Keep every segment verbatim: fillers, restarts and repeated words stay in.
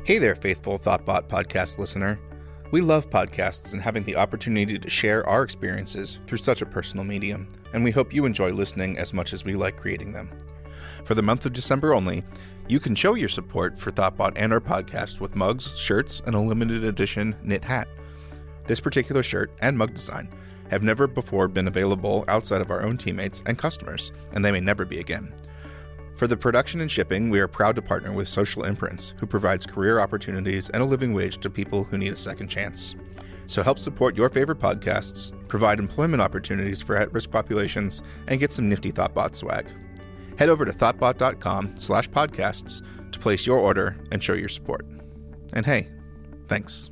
Hey there, faithful ThoughtBot podcast listener. We love podcasts and having the opportunity to share our experiences through such a personal medium, and we hope you enjoy listening as much as we like creating them. For the month of December only, you can show your support for ThoughtBot and our podcast with mugs, shirts, and a limited edition knit hat. This particular shirt and mug design have never before been available outside of our own teammates and customers, and they may never be again. For the production and shipping, we are proud to partner with Social Imprints, who provides career opportunities and a living wage to people who need a second chance. So help support your favorite podcasts, provide employment opportunities for at-risk populations, and get some nifty ThoughtBot swag. Head over to thoughtbot.com slash podcasts to place your order and show your support. And hey, thanks.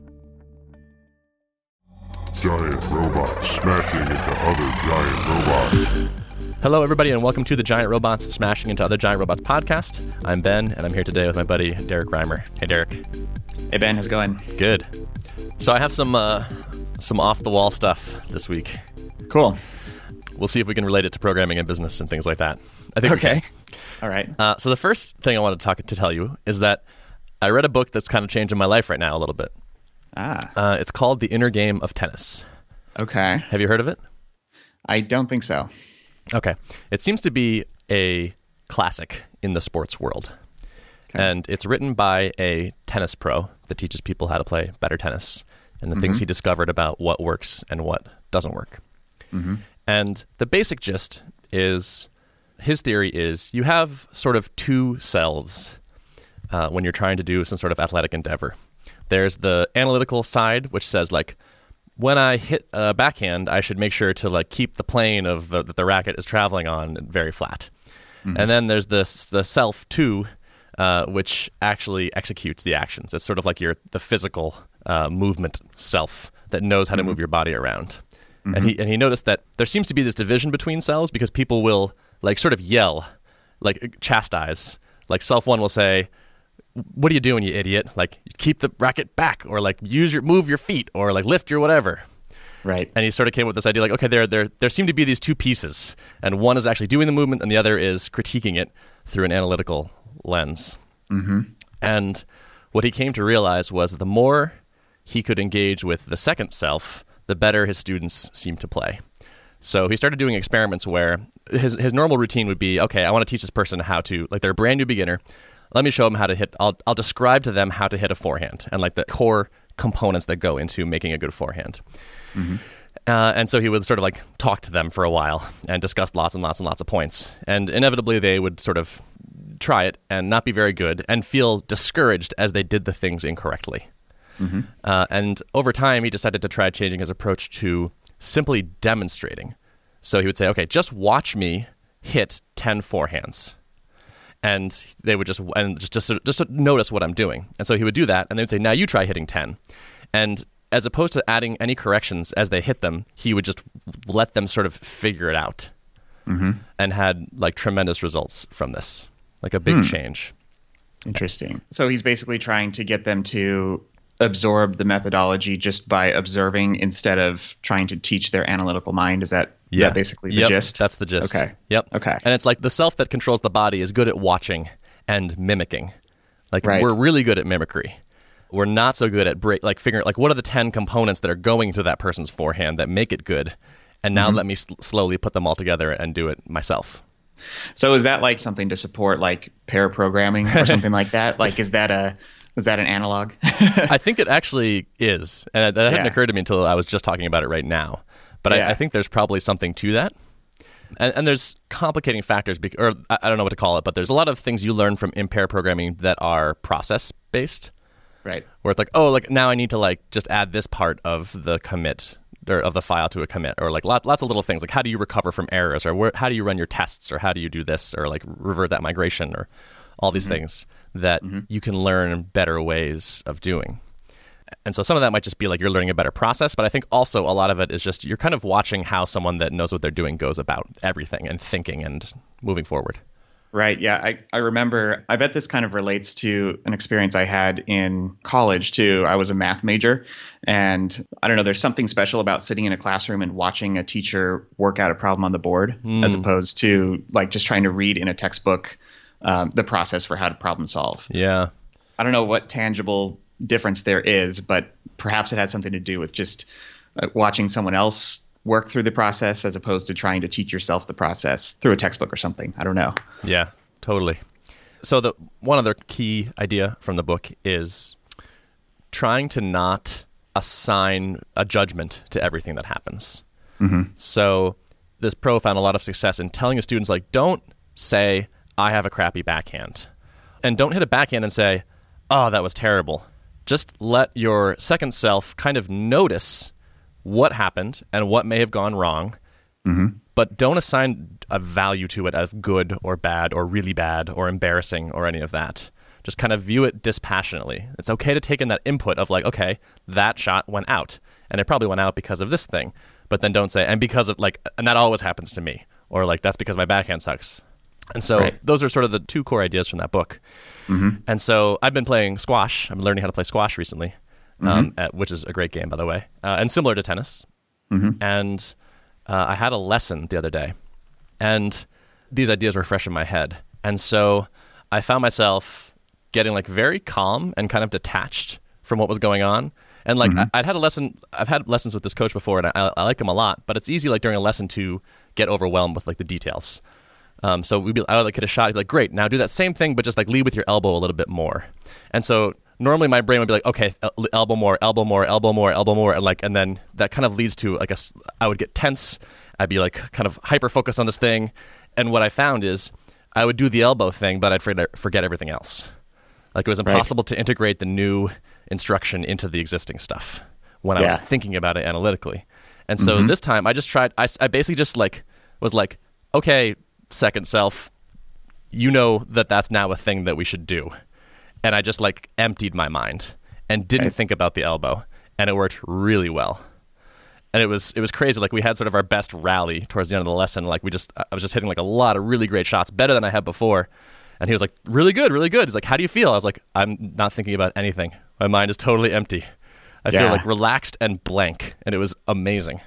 Giant robots smashing into other giant robots. Hello, everybody, and welcome to the Giant Robots Smashing into Other Giant Robots podcast. I'm Ben, and I'm here today with my buddy Derek Reimer. Hey, Derek. Hey, Ben. How's it going? Good. So I have some uh, some off-the-wall stuff this week. Cool. We'll see if we can relate it to programming and business and things like that. I think. Okay. All right. Uh, so the first thing I wanted to talk to tell you is that I read a book that's kind of changing my life right now a little bit. Ah. Uh, it's called The Inner Game of Tennis. Okay. Have you heard of it? I don't think so. Okay. It seems to be a classic in the sports world. Okay. And it's written by a tennis pro that teaches people how to play better tennis and the mm-hmm. things he discovered about what works and what doesn't work. Mm-hmm. And the basic gist is, his theory is you have sort of two selves uh, when you're trying to do some sort of athletic endeavor. There's the analytical side, which says, like, when I hit a backhand, I should make sure to like keep the plane of the, that the racket is traveling on very flat. Mm-hmm. And then there's this the self too, uh, which actually executes the actions. It's sort of like your the physical uh, movement self that knows how mm-hmm. to move your body around. Mm-hmm. And he and he noticed that there seems to be this division between selves because people will like sort of yell, like chastise. Like self one will say, "What are you doing, you idiot? Like, keep the racket back, or like use your move your feet, or like lift your whatever." Right. And he sort of came up with this idea, like, okay, there there there seem to be these two pieces, and one is actually doing the movement, and the other is critiquing it through an analytical lens. Mm-hmm. And what he came to realize was that the more he could engage with the second self, the better his students seemed to play. So he started doing experiments where his his normal routine would be, okay, I want to teach this person how to, like, they're a brand new beginner. Let me show them how to hit, I'll I'll describe to them how to hit a forehand and like the core components that go into making a good forehand. Mm-hmm. Uh, and so he would sort of like talk to them for a while and discuss lots and lots and lots of points. And inevitably they would sort of try it and not be very good and feel discouraged as they did the things incorrectly. Mm-hmm. Uh, and over time he decided to try changing his approach to simply demonstrating. So he would say, okay, just watch me hit ten forehands. And they would just and just just just notice what I'm doing. And so he would do that, and they would say, now you try hitting ten. And as opposed to adding any corrections as they hit them, he would just let them sort of figure it out. Mm-hmm. And had like tremendous results from this, like a big hmm. change. Interesting. So he's basically trying to get them to absorb the methodology just by observing instead of trying to teach their analytical mind. Is that, yeah. is that basically the yep, gist? That's the gist. Okay. Yep. Okay. And it's like the self that controls the body is good at watching and mimicking. Like right. we're really good at mimicry. We're not so good at break, like figuring like what are the ten components that are going to that person's forehand that make it good, and now mm-hmm. let me sl- slowly put them all together and do it myself. So is that like something to support like pair programming or something like that? Like is that a is that an analog? I think it actually is, and that hadn't yeah. occurred to me until I was just talking about it right now. But yeah. I, I think there's probably something to that. And, and there's complicating factors, be- or I, I don't know what to call it, but there's a lot of things you learn from in-pair programming that are process-based. Right. Where it's like, oh, like now I need to like just add this part of the commit or of the file to a commit, or like lot, lots of little things like how do you recover from errors, or where, how do you run your tests, or how do you do this, or like revert that migration, or all these mm-hmm. things that mm-hmm. you can learn better ways of doing. And so some of that might just be like you're learning a better process, but I think also a lot of it is just you're kind of watching how someone that knows what they're doing goes about everything and thinking and moving forward. Right. Yeah. I, I remember, I bet this kind of relates to an experience I had in college too. I was a math major, and I don't know, there's something special about sitting in a classroom and watching a teacher work out a problem on the board mm. as opposed to like just trying to read in a textbook um, the process for how to problem solve. Yeah. I don't know what tangible difference there is, but perhaps it has something to do with just uh, watching someone else work through the process as opposed to trying to teach yourself the process through a textbook or something. I don't know. Yeah, totally. So the one other key idea from the book is trying to not assign a judgment to everything that happens. Mm-hmm. So this pro found a lot of success in telling his students, like, don't say, I have a crappy backhand. And don't hit a backhand and say, oh, that was terrible. Just let your second self kind of notice what happened and what may have gone wrong, mm-hmm. but don't assign a value to it as good or bad or really bad or embarrassing or any of that. Just kind of view it dispassionately. It's okay to take in that input of like, okay, that shot went out, and it probably went out because of this thing. But then don't say, and because of like, and that always happens to me, or like, that's because my backhand sucks. And so right. those are sort of the two core ideas from that book. Mm-hmm. And so I've been playing squash. I've been learning how to play squash recently. Mm-hmm. Um, at, which is a great game, by the way, uh, and similar to tennis. Mm-hmm. And uh, I had a lesson the other day, and these ideas were fresh in my head. And so I found myself getting like very calm and kind of detached from what was going on. And like mm-hmm. I, I'd had a lesson, I've had lessons with this coach before, and I, I like him a lot. But it's easy, like during a lesson, to get overwhelmed with like the details. Um, so we'd be, I would like hit a shot. He'd be like, "Great, now do that same thing, but just like lead with your elbow a little bit more." And so normally my brain would be like, okay, elbow more, elbow more, elbow more, elbow more, and like, and then that kind of leads to like a, I would get tense. I'd be like kind of hyper focused on this thing, and what I found is I would do the elbow thing, but I'd forget, forget everything else. Like it was impossible right. to integrate the new instruction into the existing stuff when yeah. I was thinking about it analytically. And so mm-hmm. this time I just tried. I, I basically just like was like, okay, second self, you know that that's now a thing that we should do. And I just like emptied my mind and didn't right. think about the elbow, and it worked really well. And it was it was crazy. Like we had sort of our best rally towards the end of the lesson. Like we just I was just hitting like a lot of really great shots, better than I had before. And he was like, really good, really good. He's like, how do you feel? I was like, I'm not thinking about anything. My mind is totally empty. I yeah. feel like relaxed and blank, and it was amazing.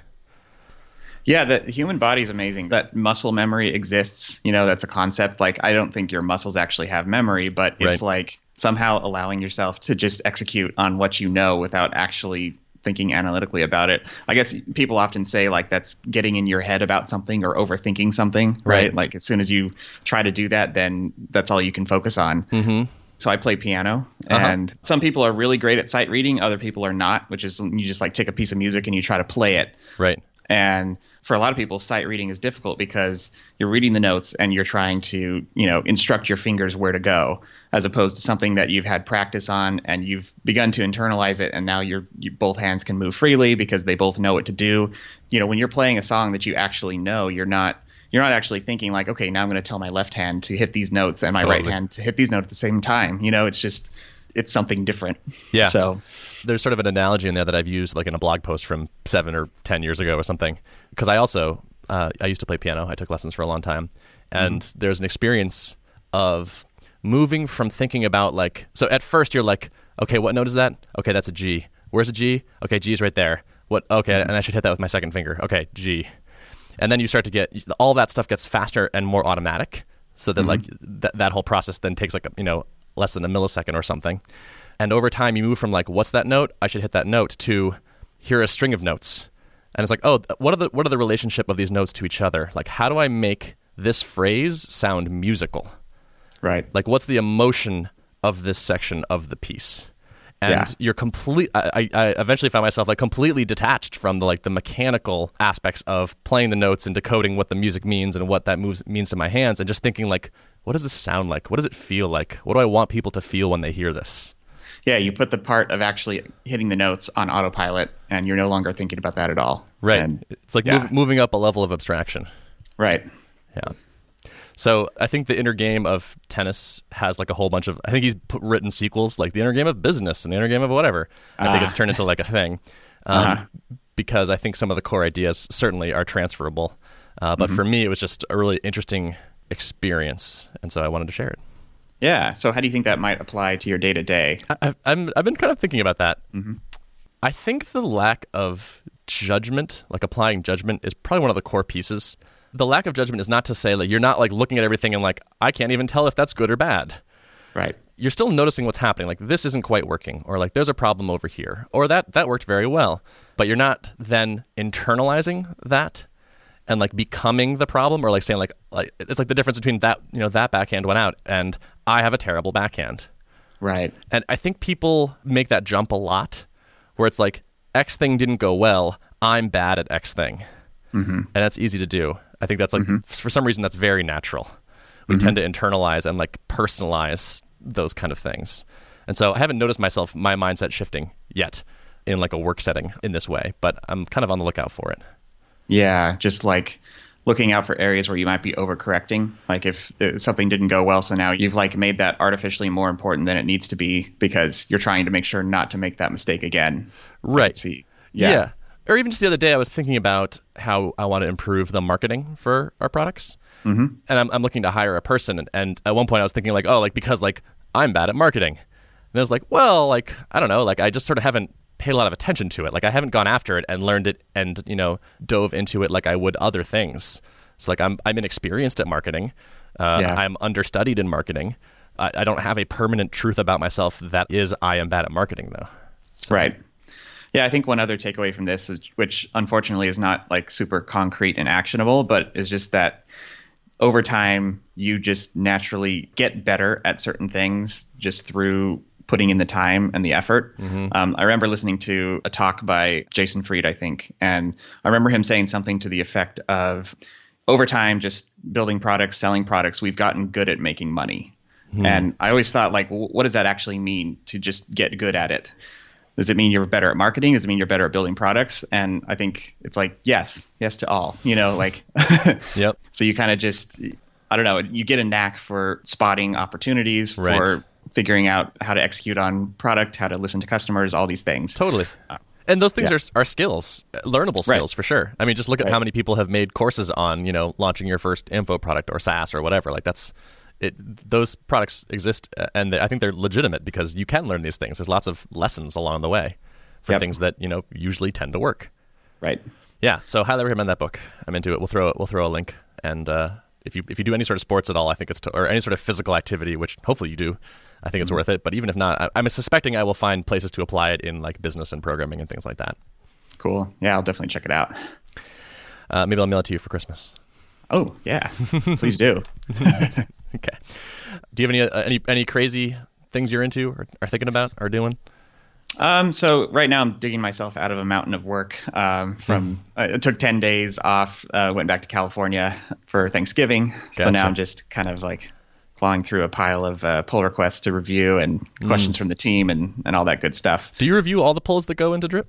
Yeah, the human body is amazing. That muscle memory exists. You know, that's a concept. Like, I don't think your muscles actually have memory, but it's right. like somehow allowing yourself to just execute on what you know without actually thinking analytically about it. I guess people often say like that's getting in your head about something or overthinking something, right? right? Like as soon as you try to do that, then that's all you can focus on. Mm-hmm. So I play piano, uh-huh. and some people are really great at sight reading. Other people are not, which is you just like take a piece of music and you try to play it. Right. And for a lot of people, sight reading is difficult because you're reading the notes and you're trying to, you know, instruct your fingers where to go, as opposed to something that you've had practice on and you've begun to internalize it. And now you're, you, both hands can move freely because they both know what to do. You know, when you're playing a song that you actually know, you're not you're not actually thinking like, okay, now I'm going to tell my left hand to hit these notes and my totally. right hand to hit these notes at the same time. You know, it's just it's something different. Yeah. So there's sort of an analogy in there that I've used like in a blog post from seven or ten years ago or something. Because I also, uh, I used to play piano. I took lessons for a long time. And mm-hmm. there's an experience of moving from thinking about like, so at first you're like, okay, what note is that? Okay, that's a G. Where's a G? Okay, G is right there. What? Okay, mm-hmm. and I should hit that with my second finger. Okay, G. And then you start to get, all that stuff gets faster and more automatic. So that mm-hmm. like th- that whole process then takes like, a, you know, less than a millisecond or something. And over time you move from like, what's that note? I should hit that note to here are a string of notes. And it's like, oh, what are the what are the relationship of these notes to each other? Like, how do I make this phrase sound musical? Right. Like, what's the emotion of this section of the piece? And yeah. you're complete. I, I eventually found myself like completely detached from the like the mechanical aspects of playing the notes and decoding what the music means and what that moves means to my hands, and just thinking like, what does this sound like? What does it feel like? What do I want people to feel when they hear this? Yeah, you put the part of actually hitting the notes on autopilot, and you're no longer thinking about that at all. Right. And, it's like yeah. move, moving up a level of abstraction. Right. Yeah. So I think the inner game of tennis has like a whole bunch of, I think he's put, written sequels, like the inner game of business and the inner game of whatever. I uh, think it's turned into like a thing um, uh-huh. because I think some of the core ideas certainly are transferable. Uh, but mm-hmm. for me, it was just a really interesting experience. And so I wanted to share it. Yeah. So how do you think that might apply to your day to day? I've I've been kind of thinking about that. Mm-hmm. I think the lack of judgment, like applying judgment, is probably one of the core pieces. The lack of judgment is not to say like you're not like looking at everything and like I can't even tell if that's good or bad. Right. you're still noticing what's happening. Like, this isn't quite working, or like there's a problem over here, or that that worked very well. But you're not then internalizing that and like becoming the problem, or like saying like like it's like the difference between that, you know, that backhand went out and I have a terrible backhand. Right. And I think people make that jump a lot, where it's like X thing didn't go well, I'm bad at X thing. Mm-hmm. And that's easy to do. I think that's like, mm-hmm. for some reason, that's very natural. We mm-hmm. tend to internalize and like personalize those kind of things. And so I haven't noticed myself, my mindset shifting yet in like a work setting in this way, but I'm kind of on the lookout for it. Yeah, just like looking out for areas where you might be overcorrecting. Like if something didn't go well, so now you've like made that artificially more important than it needs to be because you're trying to make sure not to make that mistake again. Right. See. Yeah. yeah. Or even just the other day, I was thinking about how I want to improve the marketing for our products. Mm-hmm. And I'm, I'm looking to hire a person. And, and at one point I was thinking like, oh, like, because like I'm bad at marketing. And I was like, well, like, I don't know, like I just sort of haven't paid a lot of attention to it. Like I haven't gone after it and learned it and, you know, dove into it like I would other things. So like I'm I'm inexperienced at marketing. Uh, yeah. I'm understudied in marketing. I, I don't have a permanent truth about myself that is I am bad at marketing though. So. Right. Yeah, I think one other takeaway from this, is, which unfortunately is not like super concrete and actionable, but is just that over time you just naturally get better at certain things just through putting in the time and the effort. Mm-hmm. Um, I remember listening to a talk by Jason Fried, I think, and I remember him saying something to the effect of, over time, just building products, selling products, we've gotten good at making money. Mm-hmm. And I always thought, like, what does that actually mean to just get good at it? Does it mean you're better at marketing? Does it mean you're better at building products? And I think it's like, yes, yes to all, you know, like, yep. So you kind of just, I don't know, you get a knack for spotting opportunities, right. for figuring out how to execute on product, how to listen to customers, all these things. Totally. Uh, and those things yeah. are are skills, learnable skills right. for sure. I mean, just look at right. how many people have made courses on, you know, launching your first info product or SaaS or whatever. Like that's, it. Those products exist, and I think they're legitimate because you can learn these things. There's lots of lessons along the way for yep. things that, you know, usually tend to work. Right. Yeah. So highly recommend that book. I'm into it. We'll throw we'll throw a link, and uh, if you if you do any sort of sports at all, I think it's to, or any sort of physical activity, which hopefully you do, I think it's mm-hmm. worth it. But even if not, I, I'm suspecting I will find places to apply it in like business and programming and things like that. Cool. Yeah, I'll definitely check it out. Uh, maybe I'll mail it to you for Christmas. Oh yeah, please do. Okay. Do you have any uh, any any crazy things you're into or are thinking about or doing? Um, so right now I'm digging myself out of a mountain of work. Um, from mm. I took ten days off, uh, went back to California for Thanksgiving. Gotcha. So now I'm just kind of like clawing through a pile of uh, pull requests to review and mm. questions from the team and and all that good stuff. Do you review all the pulls that go into Drip?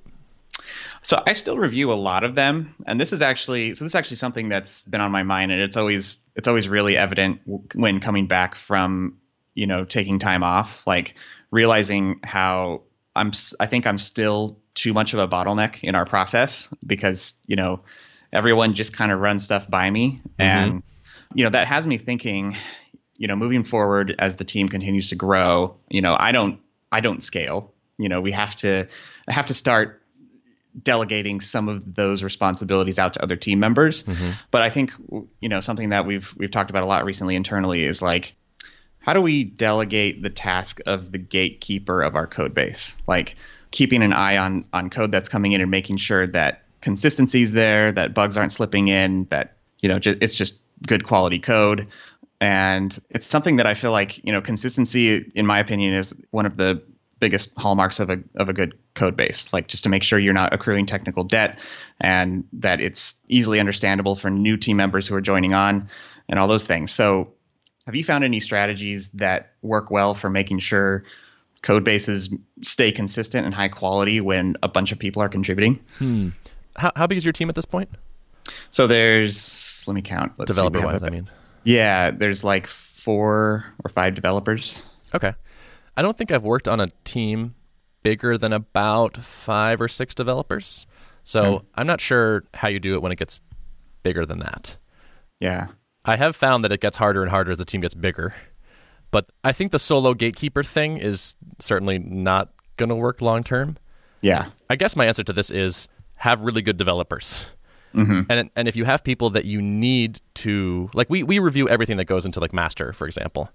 So I still review a lot of them, and this is actually so this is actually something that's been on my mind, and it's always it's always really evident when coming back from, you know, taking time off, like realizing how I'm I think I'm still too much of a bottleneck in our process because, you know, everyone just kind of runs stuff by me, mm-hmm. and you know that has me thinking, you know, moving forward as the team continues to grow, you know, I don't I don't scale, you know, we have to I have to start delegating some of those responsibilities out to other team members. Mm-hmm. But I think, you know, something that we've we've talked about a lot recently internally is like, how do we delegate the task of the gatekeeper of our code base? Like keeping an eye on on code that's coming in and making sure that consistency is there, that bugs aren't slipping in, that, you know, ju- it's just good quality code. And it's something that I feel like, you know, consistency, in my opinion, is one of the biggest hallmarks of a of a good code base, like just to make sure you're not accruing technical debt and that it's easily understandable for new team members who are joining on and all those things. So have you found any strategies that work well for making sure code bases stay consistent and high quality when a bunch of people are contributing? Hmm. How, how big is your team at this point? So there's, let me count. Let's Developer wise, I mean. Yeah, there's like four or five developers. Okay. I don't think I've worked on a team bigger than about five or six developers. So hmm. I'm not sure how you do it when it gets bigger than that. Yeah. I have found that it gets harder and harder as the team gets bigger. But I think the solo gatekeeper thing is certainly not going to work long term. Yeah. I guess my answer to this is have really good developers. Mm-hmm. And and if you have people that you need to, like we, we review everything that goes into like master, for example.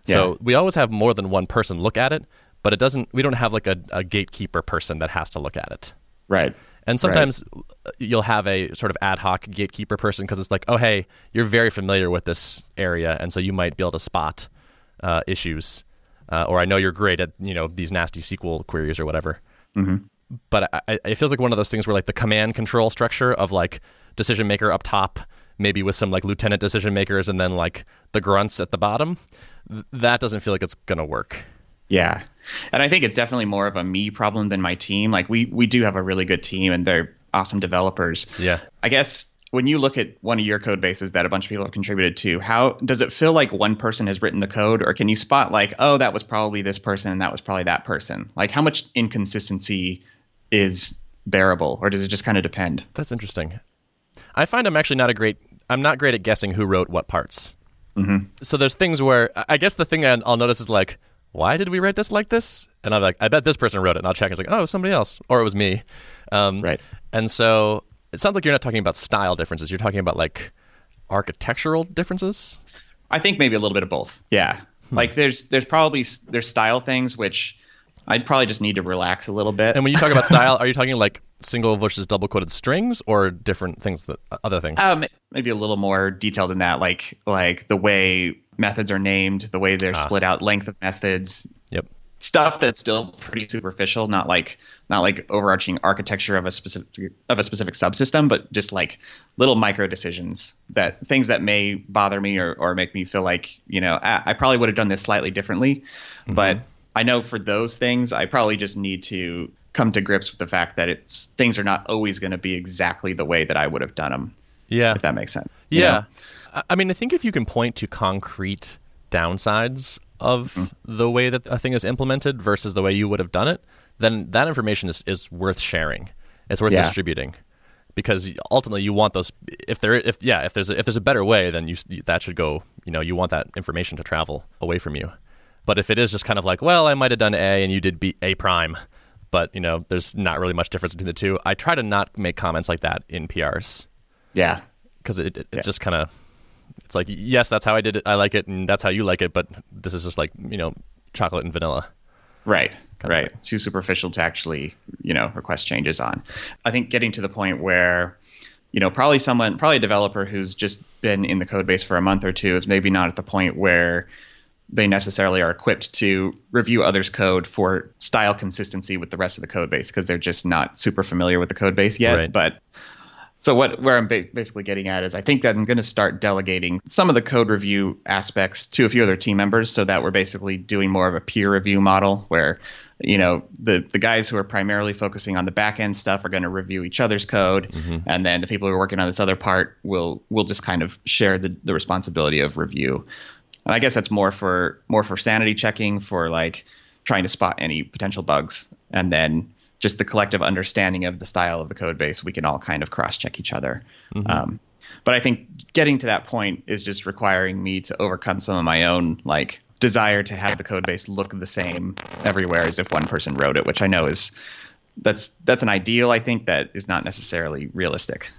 So Yeah. we always have more than one person look at it, but it doesn't. We don't have like a, a gatekeeper person that has to look at it. Right. And sometimes you'll have a sort of ad hoc gatekeeper person because it's like, oh, hey, you're very familiar with this area, and so you might be able to spot uh, issues. Uh, or I know you're great at, you know, these nasty S Q L queries or whatever. Mm-hmm. But I, I, it feels like one of those things where like the command control structure of like decision maker up top, maybe with some like lieutenant decision makers, and then like the grunts at the bottom, th- that doesn't feel like it's going to work. Yeah. And I think it's definitely more of a me problem than my team. Like we we do have a really good team and they're awesome developers. Yeah. I guess when you look at one of your code bases that a bunch of people have contributed to, how does it feel like one person has written the code, or can you spot like, oh, that was probably this person and that was probably that person? Like how much inconsistency is bearable, or does it just kind of depend? That's interesting. I find I'm actually not a great, I'm not great at guessing who wrote what parts. Mm-hmm. So there's things where, I guess the thing I'll notice is like, why did we write this like this? And I'm like, I bet this person wrote it. And I'll check. It's like, oh, somebody else. Or it was me. Um, Right. And so it sounds like you're not talking about style differences. You're talking about like architectural differences. I think maybe a little bit of both. Yeah. Hmm. Like there's there's probably there's style things which I'd probably just need to relax a little bit. And when you talk about style, are you talking like single versus double quoted strings or different things, that other things? Um, maybe a little more detailed than that, like like the way methods are named, the way they're ah. split out, length of methods. Yep. Stuff that's still pretty superficial, not like not like overarching architecture of a specific of a specific subsystem, but just like little micro decisions, that things that may bother me or, or make me feel like, you know, I, I probably would have done this slightly differently. Mm-hmm. But I know for those things, I probably just need to come to grips with the fact that it's things are not always going to be exactly the way that I would have done them. Yeah. If that makes sense. Yeah. You know? I mean, I think if you can point to concrete downsides of mm-hmm. the way that a thing is implemented versus the way you would have done it, then that information is, is worth sharing. It's worth yeah. distributing, because ultimately you want those. If there, if yeah, if there's a, if there's a better way, then you that should go. You know, you want that information to travel away from you. But if it is just kind of like, well, I might have done A and you did B, A prime, but you know, there's not really much difference between the two. I try to not make comments like that in P Rs. Yeah, because it, it, it's yeah. just kind of. It's like, yes, that's how I did it. I like it, and that's how you like it. But this is just like, you know, chocolate and vanilla. Right, right. Too superficial to actually, you know, request changes on. I think getting to the point where, you know, probably someone, probably a developer who's just been in the code base for a month or two is maybe not at the point where they necessarily are equipped to review others' code for style consistency with the rest of the code base, because they're just not super familiar with the code base yet. Right. But so what where I'm ba- basically getting at is I think that I'm going to start delegating some of the code review aspects to a few other team members, so that we're basically doing more of a peer review model where, you know, the, the guys who are primarily focusing on the back end stuff are going to review each other's code. Mm-hmm. And then the people who are working on this other part will will just kind of share the, the responsibility of review. And I guess that's more for more for sanity checking, for like trying to spot any potential bugs. And then just the collective understanding of the style of the code base, we can all kind of cross-check each other. Mm-hmm. Um, but I think getting to that point is just requiring me to overcome some of my own like desire to have the code base look the same everywhere as if one person wrote it, which I know is that's that's an ideal, I think, that is not necessarily realistic.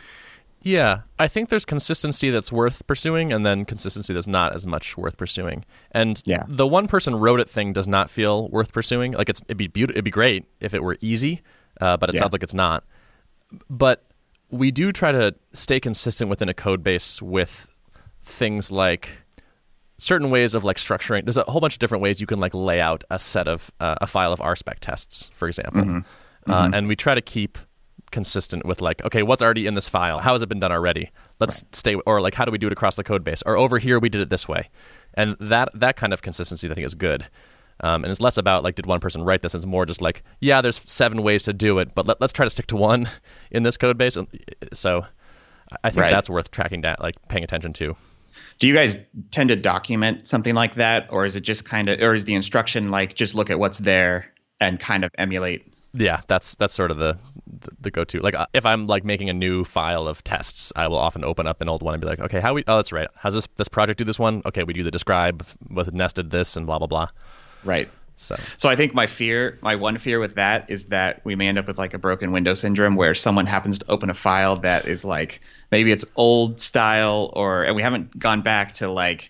Yeah, I think there's consistency that's worth pursuing, and then consistency that's not as much worth pursuing. And yeah. the one person wrote it thing does not feel worth pursuing. Like it's it'd be beautiful, it'd be great if it were easy, uh, but it yeah. sounds like it's not. But we do try to stay consistent within a code base with things like certain ways of like structuring. There's a whole bunch of different ways you can like lay out a set of uh, a file of R spec tests, for example, mm-hmm. Uh, mm-hmm. and we try to keep consistent with like, okay, what's already in this file? How has it been done already? Let's right. stay, or like, how do we do it across the code base? Or over here, we did it this way. And that that kind of consistency, I think, is good. Um, and it's less about like, did one person write this? It's more just like, yeah, there's seven ways to do it, but let, let's try to stick to one in this code base. So I think right. that's worth tracking down, like paying attention to. Do you guys tend to document something like that? Or is it just kind of, or is the instruction like, just look at what's there and kind of emulate? Yeah, that's that's sort of the, the the go-to. Like if I'm like making a new file of tests, I will often open up an old one and be like, okay, how we? Oh, that's right. How's this this project do this one? Okay, we do the describe with nested this and blah blah blah. Right. So so I think my fear, my one fear with that is that we may end up with like a broken window syndrome, where someone happens to open a file that is like maybe it's old style, or and we haven't gone back to like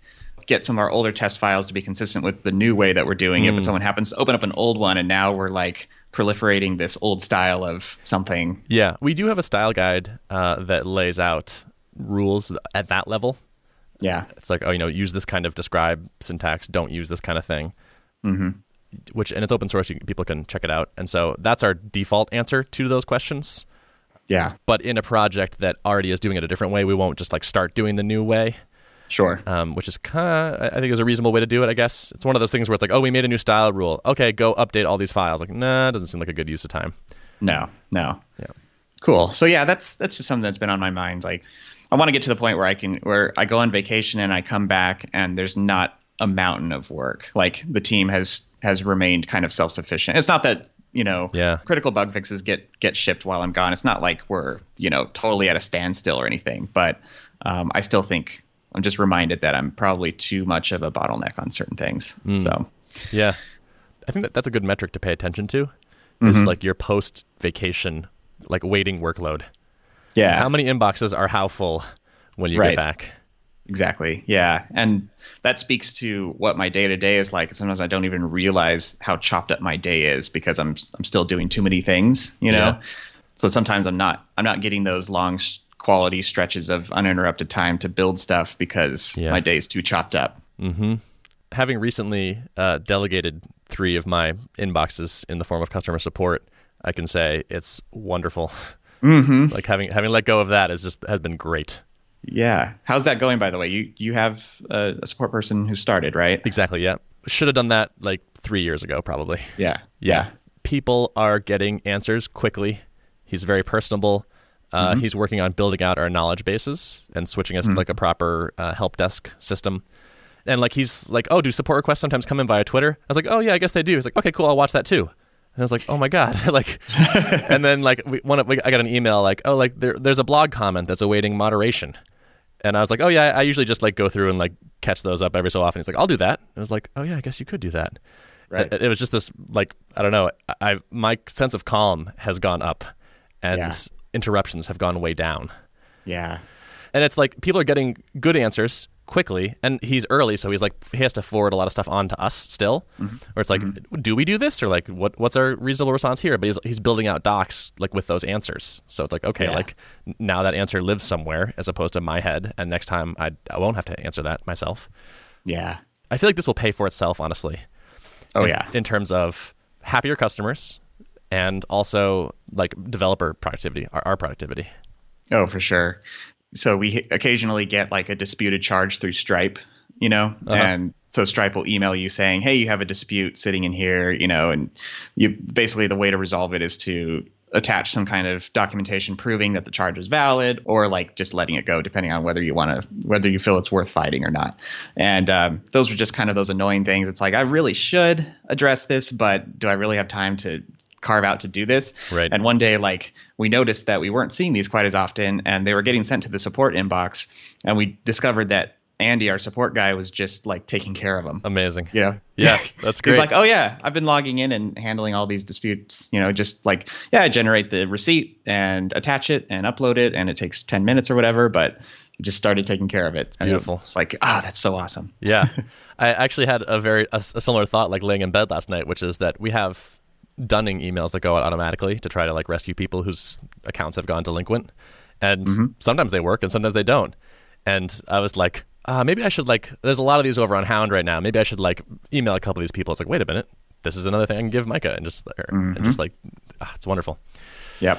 get some of our older test files to be consistent with the new way that we're doing mm. it, but someone happens to open up an old one, and now we're like proliferating this old style of something. Yeah, we do have a style guide uh, that lays out rules at that level. Yeah. It's like, oh, you know, use this kind of describe syntax, don't use this kind of thing. Mm-hmm. Which, and it's open source, you, people can check it out. And so that's our default answer to those questions. Yeah. But in a project that already is doing it a different way, we won't just like start doing the new way. Sure. Um, which is kind of, I think is a reasonable way to do it, I guess. It's one of those things where it's like, oh, we made a new style rule. Okay, go update all these files. Like, nah, doesn't seem like a good use of time. No, no. Yeah. Cool. So yeah, that's that's just something that's been on my mind. Like, I want to get to the point where I can, where I go on vacation and I come back and there's not a mountain of work. Like the team has has remained kind of self-sufficient. It's not that, you know, yeah. critical bug fixes get get shipped while I'm gone. It's not like we're, you know, totally at a standstill or anything. But um, I still think I'm just reminded that I'm probably too much of a bottleneck on certain things. Mm. So yeah, I think that that's a good metric to pay attention to. Is mm-hmm. like your post vacation like waiting workload. Yeah. How many inboxes are how full when you right. get back? Exactly. Yeah. And that speaks to what my day to day is like. Sometimes I don't even realize how chopped up my day is because I'm I'm still doing too many things, you know? Yeah. So sometimes I'm not I'm not getting those long sh- quality stretches of uninterrupted time to build stuff because yeah. my day is too chopped up. Mm-hmm. Having recently uh, delegated three of my inboxes in the form of customer support, I can say it's wonderful. Mm-hmm. Like having having let go of that is just has been great. Yeah. How's that going, by the way? You you have a, a support person who started, right? Exactly, yeah. Should have done that like three years ago, probably. Yeah. Yeah. People are getting answers quickly. He's very personable. Uh, mm-hmm. He's working on building out our knowledge bases and switching us mm-hmm. to like a proper uh, help desk system. And like he's like, oh, do support requests sometimes come in via Twitter? I was like, oh, yeah, I guess they do. He's like, okay, cool, I'll watch that too. And I was like, oh my God. like, and then like we, one, we, I got an email like, oh, like there, there's a blog comment that's awaiting moderation. And I was like, oh yeah, I usually just like go through and like catch those up every so often. He's like, I'll do that. And I was like, oh yeah, I guess you could do that. Right. It, it was just this like, I don't know. I my sense of calm has gone up, and yeah. interruptions have gone way down. Yeah. And it's like people are getting good answers quickly, and he's early, so he's like he has to forward a lot of stuff on to us still. Mm-hmm. Or it's like, mm-hmm. do we do this, or like what what's our reasonable response here? But he's he's building out docs like with those answers, so it's like okay, yeah. like now that answer lives somewhere as opposed to my head, and next time I I won't have to answer that myself. Yeah, I feel like this will pay for itself, honestly. Oh in, yeah, in terms of happier customers and also like developer productivity, our, our productivity. Oh, for sure. So we occasionally get like a disputed charge through Stripe, you know, uh-huh. and so Stripe will email you saying, hey, you have a dispute sitting in here, you know, and you basically the way to resolve it is to attach some kind of documentation proving that the charge is valid, or like just letting it go, depending on whether you want to, whether you feel it's worth fighting or not. And um, those were just kind of those annoying things. It's like, I really should address this, but do I really have time to carve out to do this? Right. And one day, like, we noticed that we weren't seeing these quite as often, and they were getting sent to the support inbox, and we discovered that Andy, our support guy, was just like taking care of them. Amazing. You know? Yeah, that's great. He's like, oh yeah, I've been logging in and handling all these disputes, you know, just like, yeah, I generate the receipt and attach it and upload it, and it takes ten minutes or whatever, but he just started taking care of it. It's beautiful. It's like, ah, that's so awesome. Yeah. I actually had a very a, a similar thought like laying in bed last night, which is that we have dunning emails that go out automatically to try to like rescue people whose accounts have gone delinquent, and mm-hmm. sometimes they work and sometimes they don't. And I was like, uh, maybe I should like, there's a lot of these over on Hound right now, maybe I should like email a couple of these people. It's like, wait a minute, this is another thing I can give Micah, and just mm-hmm. and just like ah, it's wonderful. Yep.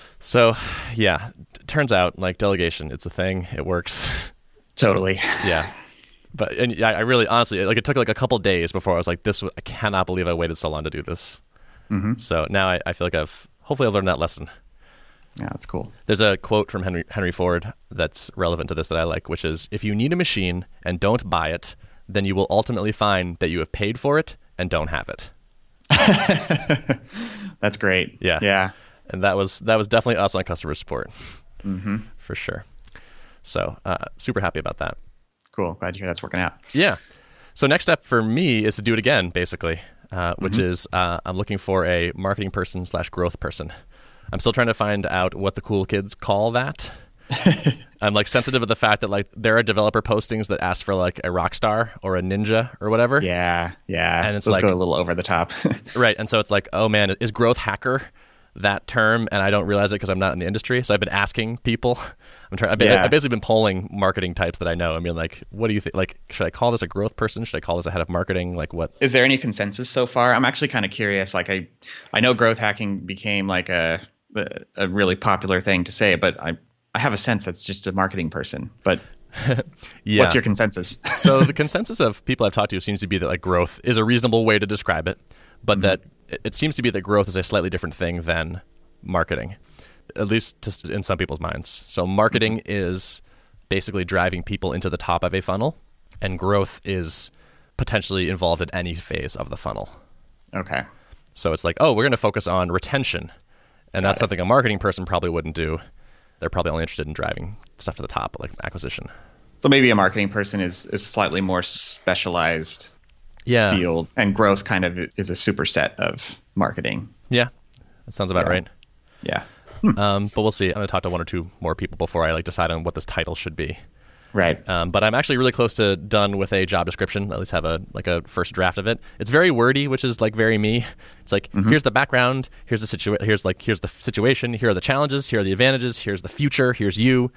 So yeah, t- turns out like delegation, it's a thing, it works. Totally. Yeah. But and yeah, I really honestly, like, it took like a couple days before I was like, this I cannot believe I waited so long to do this. Mm-hmm. So now I, I feel like I've hopefully I've learned that lesson. Yeah, that's cool. There's a quote from Henry Henry Ford that's relevant to this that I like, which is, if you need a machine and don't buy it, then you will ultimately find that you have paid for it and don't have it. That's great. Yeah. Yeah. And that was that was definitely us on customer support. Mm-hmm. For sure. So uh, super happy about that. Cool. Glad to hear that's working out. Yeah. So next step for me is to do it again, basically. Uh, which mm-hmm. is uh, I'm looking for a marketing person slash growth person. I'm still trying to find out what the cool kids call that. I'm like sensitive to the fact that like there are developer postings that ask for like a rock star or a ninja or whatever. Yeah, yeah. And it's Those like go a little over the top. Right. And so it's like, oh man, is growth hacker that term? And I don't realize it because I'm not in the industry. So I've been asking people. I'm trying. I've, been, Yeah. I've basically been polling marketing types that I know. I mean, like, what do you think? Like, should I call this a growth person? Should I call this a head of marketing? Like, what? Is there any consensus so far? I'm actually kind of curious. Like, I, I know growth hacking became like a a really popular thing to say, but I I have a sense that's just a marketing person. But Yeah. what's your consensus? So the consensus of people I've talked to seems to be that like growth is a reasonable way to describe it, but mm-hmm. that it, it seems to be that growth is a slightly different thing than marketing, at least to, in some people's minds. So marketing mm-hmm. is basically driving people into the top of a funnel, and growth is potentially involved at any phase of the funnel. Okay. So it's like, oh, we're going to focus on retention, and Got that's it. something a marketing person probably wouldn't do. They're probably only interested in driving stuff to the top, like acquisition. So maybe a marketing person is is slightly more specialized Yeah. field, and growth kind of is a superset of marketing. Yeah. That sounds about Yeah. right. Yeah. Um, but we'll see. I'm going to talk to one or two more people before I like decide on what this title should be. Right. Um, but I'm actually really close to done with a job description. At least have a like a first draft of it. It's very wordy, which is like very me. It's like Mm-hmm. here's the background, here's the situa- here's like here's the situation, here are the challenges, here are the advantages, here's the future, here's you.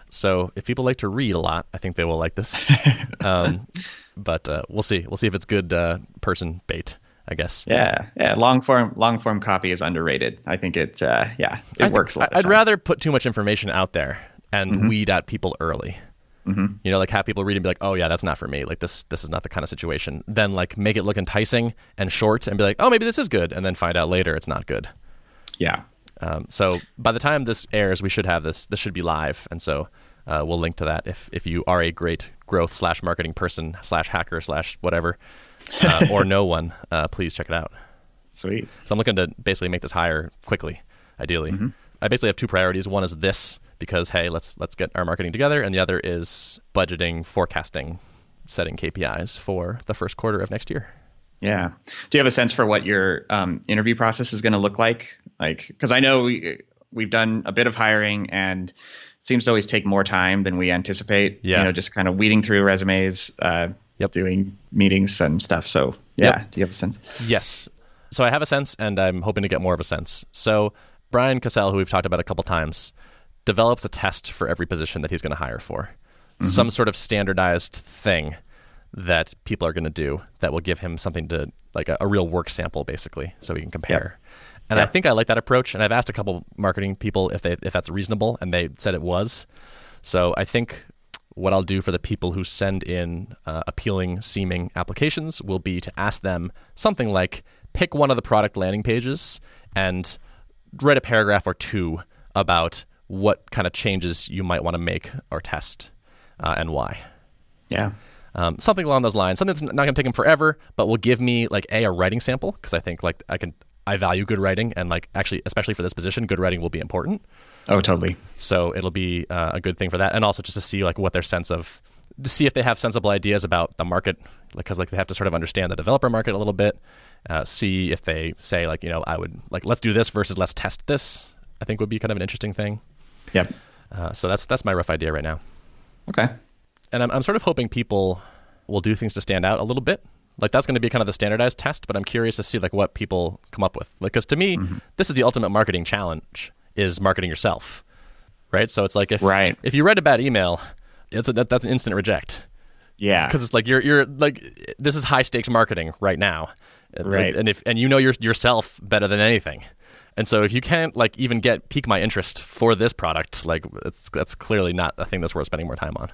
So if people like to read a lot, I think they will like this. um, but uh, we'll see. We'll see if it's good uh, person bait, I guess. Yeah. Yeah. Long form long form copy is underrated. I think it. Uh, yeah. It I think- works. A lot of I'd times. rather put too much information out there and Mm-hmm. weed out people early. Mm-hmm. You know, like have people read and be like, "Oh yeah, that's not for me. Like this, this is not the kind of situation." Then like make it look enticing and short, and be like, "Oh, maybe this is good," and then find out later it's not good. Yeah. Um, so by the time this airs, we should have this. This should be live, and so uh, we'll link to that if if you are a great growth slash marketing person slash hacker slash whatever, uh, or no one, uh, please check it out. Sweet. So I'm looking to basically make this hire quickly, ideally. Mm-hmm. I basically have two priorities. One is this, because hey, let's let's get our marketing together, and the other is budgeting, forecasting, setting K P Is for the first quarter of next year. Yeah. Do you have a sense for what your um, interview process is going to look like? Like, because I know we we've done a bit of hiring, and it seems to always take more time than we anticipate. Yeah. You know, just kind of weeding through resumes, uh, Yep. doing meetings and stuff. So yeah. Yep. Do you have a sense? Yes. So I have a sense, and I'm hoping to get more of a sense. So Brian Cassell, who we've talked about a couple times, develops a test for every position that he's going to hire for. Mm-hmm. Some sort of standardized thing that people are going to do that will give him something to, like a, a real work sample, basically, so he can compare. Yep. And yep. I think I like that approach, and I've asked a couple marketing people if they if that's reasonable, and they said it was. So I think what I'll do for the people who send in uh, appealing seeming applications will be to ask them something like, pick one of the product landing pages and write a paragraph or two about what kind of changes you might want to make or test uh, and why. Yeah. Um, something along those lines. Something that's not going to take them forever, but will give me like a, a writing sample, because I think like I can I value good writing, and like actually, especially for this position, good writing will be important. Oh, totally. So it'll be uh, a good thing for that, and also just to see like what their sense of, to see if they have sensible ideas about the market, because like they have to sort of understand the developer market a little bit. Uh, see if they say like, you know, I would like let's do this versus let's test this. I think would be kind of an interesting thing. Yep. Uh, so that's that's my rough idea right now. Okay. And I'm I'm sort of hoping people will do things to stand out a little bit. Like that's going to be kind of the standardized test, but I'm curious to see like what people come up with. Like, because to me, mm-hmm. this is the ultimate marketing challenge: is marketing yourself, right? So it's like if right. if you write a bad email, it's a, that, that's an instant reject. Yeah. Because it's like you're you're like this is high stakes marketing right now, right? And if and you know your yourself better than anything. And so if you can't like even get pique my interest for this product, like it's that's clearly not a thing that's worth spending more time on.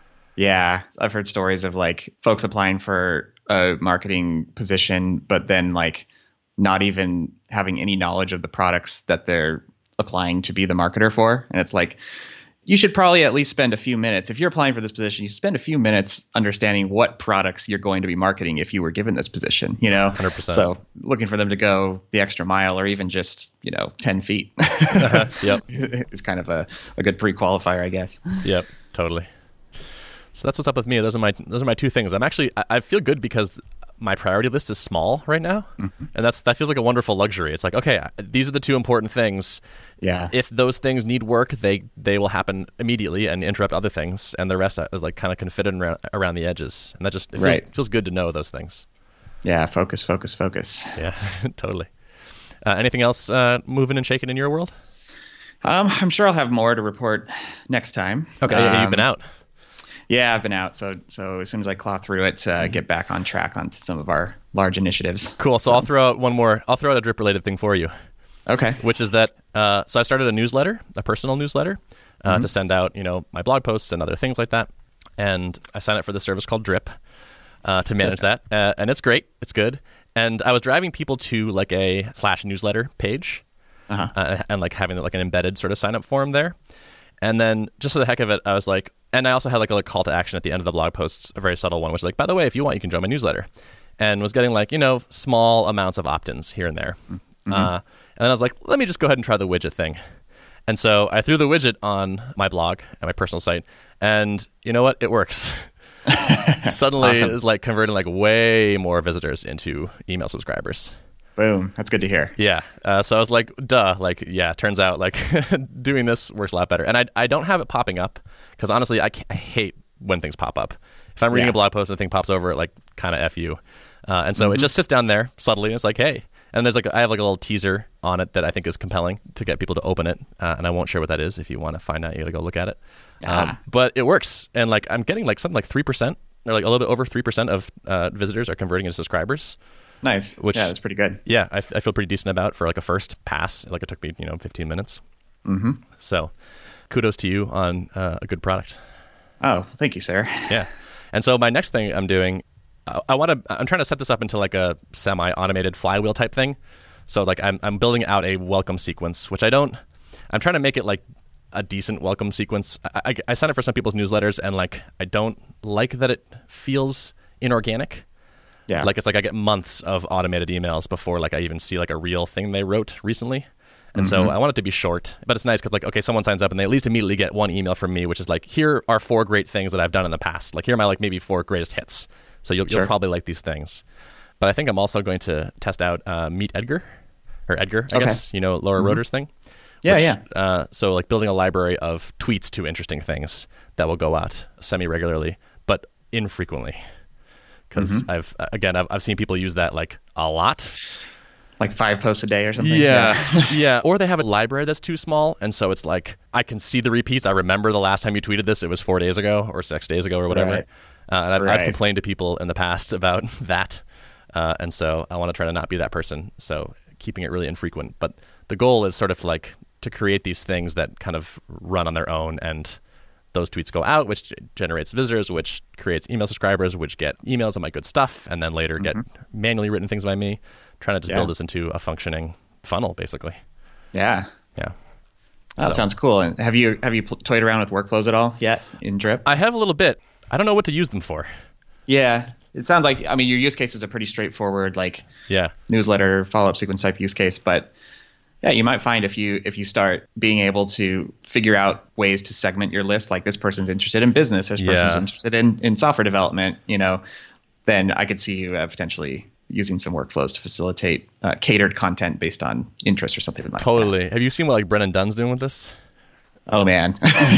Yeah, I've heard stories of like folks applying for a marketing position, but then like not even having any knowledge of the products that they're applying to be the marketer for. And it's like, you should probably at least spend a few minutes. If you're applying for this position, you spend a few minutes understanding what products you're going to be marketing if you were given this position, you know? one hundred percent. So looking for them to go the extra mile, or even just, you know, ten feet. uh-huh. Yep. It's kind of a, a good pre-qualifier, I guess. Yep, totally. So that's what's up with me. Those are my those are my two things. I'm actually I, I feel good because my priority list is small right now. Mm-hmm. And that's that feels like a wonderful luxury. It's like, okay, these are the two important things. Yeah. If those things need work, they they will happen immediately and interrupt other things. And the rest is like kind of can fit in around, around the edges. And that just it feels, right. feels good to know those things. Yeah. Focus, focus, focus. Yeah, totally. Uh, anything else uh, moving and shaking in your world? Um, I'm sure I'll have more to report next time. Okay, um, you've been out. Yeah, I've been out. So so as soon as I claw through it, uh, get back on track on some of our large initiatives. Cool. So I'll throw out one more. I'll throw out a drip related thing for you. Okay. Which is that. Uh, so I started a newsletter, a personal newsletter, uh, mm-hmm. to send out, you know, my blog posts and other things like that. And I signed up for this service called Drip uh, to manage that, uh, and it's great. It's good. And I was driving people to like a slash newsletter page, uh-huh. uh, and like having like an embedded sort of sign up form there. And then just for the heck of it, I was like, and I also had like a like, call to action at the end of the blog posts, a very subtle one, which is like, by the way, if you want, you can join my newsletter. And was getting like, you know, small amounts of opt-ins here and there. Mm-hmm. Uh, and then I was like, let me just go ahead and try the widget thing. And so I threw the widget on my blog and my personal site, and you know what? It works. Suddenly, Awesome. It's like converting like way more visitors into email subscribers. Boom. That's good to hear. Yeah. Uh, so I was like, duh. Like, yeah, turns out like doing this works a lot better. And I I don't have it popping up because honestly, I, I hate when things pop up. If I'm reading yeah. a blog post and a thing pops over, it like kind of F you. Uh, and so mm-hmm. it just sits down there subtly. And it's like, hey. And there's like I have like a little teaser on it that I think is compelling to get people to open it. Uh, and I won't share what that is. If you want to find out, you got to go look at it. Ah. Um, but it works. And like I'm getting like something like three percent or like a little bit over three percent of uh, visitors are converting into subscribers. Nice. Which, yeah, that's pretty good. Yeah, I, f- I feel pretty decent about for like a first pass. Like it took me, you know, fifteen minutes. Mm-hmm. So kudos to you on uh, a good product. Oh, thank you, sir. Yeah. And so my next thing I'm doing, I, I want to, I'm trying to set this up into like a semi-automated flywheel type thing. So like I'm, I'm building out a welcome sequence, which I don't, I'm trying to make it like a decent welcome sequence. I, I, I sign up for some people's newsletters and like, I don't like that it feels inorganic. Yeah. Like it's like I get months of automated emails before like I even see like a real thing they wrote recently. And mm-hmm. so I want it to be short, but it's nice because like, okay, someone signs up and they at least immediately get one email from me, which is like, here are four great things that I've done in the past. Like here are my like maybe four greatest hits. So you'll, sure. you'll probably like these things. But I think I'm also going to test out uh, Meet Edgar or Edgar, I okay. guess, you know, Laura mm-hmm. Roeder's thing. Yeah, which, yeah. Uh, so like building a library of tweets to interesting things that will go out semi-regularly, but infrequently. Because mm-hmm. I've again I've I've seen people use that like a lot, like five posts a day or something. Yeah, yeah. yeah. Or they have a library that's too small, and so it's like I can see the repeats. I remember the last time you tweeted this; it was four days ago or six days ago or whatever. Right. Uh, and I've, right. I've complained to people in the past about that, uh, and so I want to try to not be that person. So keeping it really infrequent, but the goal is sort of like to create these things that kind of run on their own and. Those tweets go out, which generates visitors, which creates email subscribers, which get emails of my good stuff, and then later mm-hmm. get manually written things by me. Trying to just yeah. build this into a functioning funnel, basically. Yeah. Yeah. That so. sounds cool. And have you have you toyed around with workflows at all yet in Drip? I have a little bit. I don't know what to use them for. Yeah. It sounds like, I mean, your use case is a pretty straightforward, like yeah. newsletter, follow-up sequence type use case, but yeah, you might find if you if you start being able to figure out ways to segment your list, like this person's interested in business, this person's yeah. interested in, in software development, you know, then I could see you uh, potentially using some workflows to facilitate uh, catered content based on interest or something like totally. that. Totally. Have you seen what like Brennan Dunn's doing with this? Oh, man.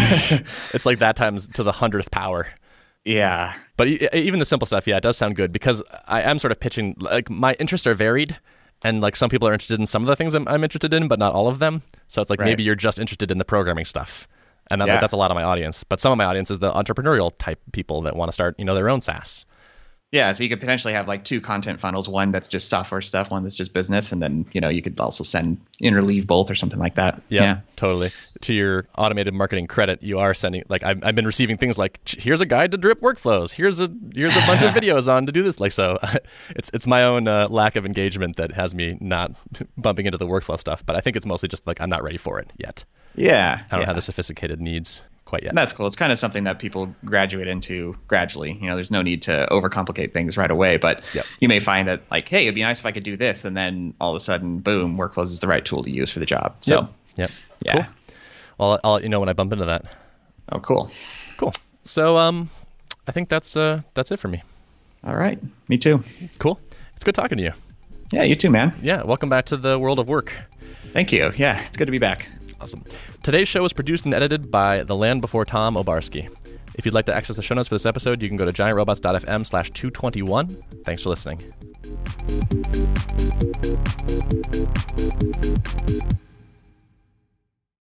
It's like that times to the hundredth power. Yeah. But even the simple stuff, yeah, it does sound good because I am sort of pitching, like my interests are varied. And like some people are interested in some of the things I'm, I'm interested in, but not all of them. So it's like right. maybe you're just interested in the programming stuff. And that, yeah. like, that's a lot of my audience. But some of my audience is the entrepreneurial type people that want to start, you know, their own SaaS. Yeah, so you could potentially have like two content funnels, one that's just software stuff, one that's just business, and then, you know, you could also send interleave both or something like that. Yeah, yeah. totally. To your automated marketing credit, you are sending, like I've, I've been receiving things like, here's a guide to Drip workflows. Here's a here's a bunch of videos on to do this. Like, so it's it's my own uh, lack of engagement that has me not bumping into the workflow stuff. But I think it's mostly just like I'm not ready for it yet. Yeah. I don't yeah. have the sophisticated needs. Quite yet. And that's cool. It's kind of something that people graduate into gradually. You know, there's no need to overcomplicate things right away, but yep. you may find that like, hey, it'd be nice if I could do this. And then all of a sudden, boom, workflows is the right tool to use for the job. So, yep. yep. yeah. Cool. Well, I'll let you know when I bump into that. Oh, cool. Cool. So, um, I think that's, uh, that's it for me. All right. Me too. Cool. It's good talking to you. Yeah, you too, man. Yeah, welcome back to the world of work. Thank you. Yeah, it's good to be back. Awesome. Today's show was produced and edited by The Land Before Tom Obarski. If you'd like to access the show notes for this episode, you can go to giantrobots.fm slash 221. Thanks for listening.